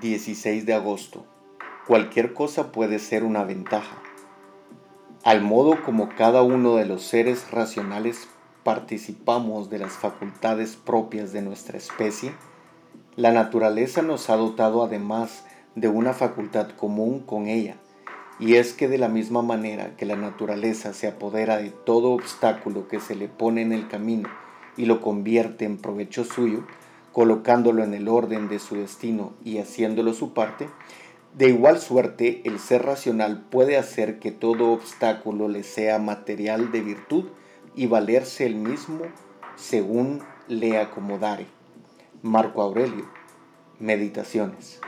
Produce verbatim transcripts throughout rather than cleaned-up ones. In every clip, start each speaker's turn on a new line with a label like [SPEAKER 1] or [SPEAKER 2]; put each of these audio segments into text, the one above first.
[SPEAKER 1] dieciséis de agosto. Cualquier cosa puede ser una ventaja. Al modo como cada uno de los seres racionales participamos de las facultades propias de nuestra especie, la naturaleza nos ha dotado además de una facultad común con ella, y es que de la misma manera que la naturaleza se apodera de todo obstáculo que se le pone en el camino y lo convierte en provecho suyo, colocándolo en el orden de su destino y haciéndolo su parte, de igual suerte el ser racional puede hacer que todo obstáculo le sea material de virtud y valerse el mismo según le acomodare. Marco Aurelio, Meditaciones.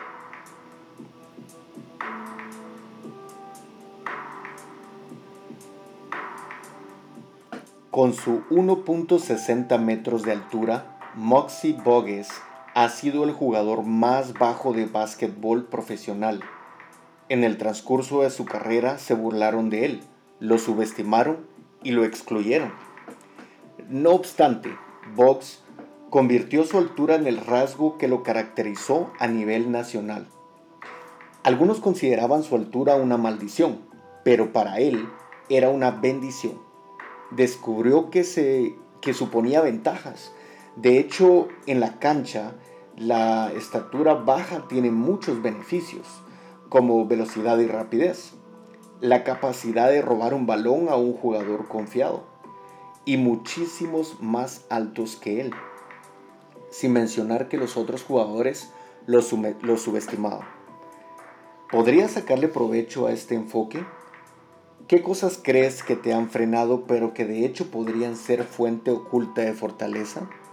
[SPEAKER 1] Con su uno punto sesenta metros de altura, Moxie Bogues ha sido el jugador más bajo de básquetbol profesional. En el transcurso de su carrera se burlaron de él, lo subestimaron y lo excluyeron. No obstante, Boggs convirtió su altura en el rasgo que lo caracterizó a nivel nacional. Algunos consideraban su altura una maldición, pero para él era una bendición. Descubrió que, se, que suponía ventajas. De hecho, en la cancha, la estatura baja tiene muchos beneficios, como velocidad y rapidez, la capacidad de robar un balón a un jugador confiado, y muchísimos más altos que él, sin mencionar que los otros jugadores lo, lo subestimaban. ¿Podrías sacarle provecho a este enfoque? ¿Qué cosas crees que te han frenado pero que de hecho podrían ser fuente oculta de fortaleza?